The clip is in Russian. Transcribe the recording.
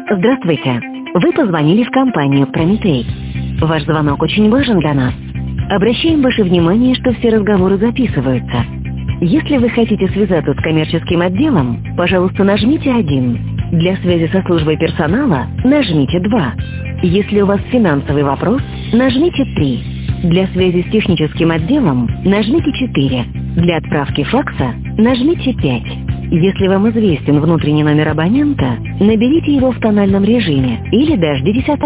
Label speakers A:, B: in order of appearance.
A: Здравствуйте. Вы позвонили в компанию «Прометей». Ваш звонок очень важен для нас. Обращаем ваше внимание, что все разговоры записываются. Если вы хотите связаться с коммерческим отделом, пожалуйста, нажмите 1. Для связи со службой персонала нажмите 2. Если у вас финансовый вопрос, нажмите 3. Для связи с техническим отделом нажмите 4. Для отправки факса нажмите 5. Если вам известен внутренний номер абонента, наберите его в тональном режиме или дождитесь от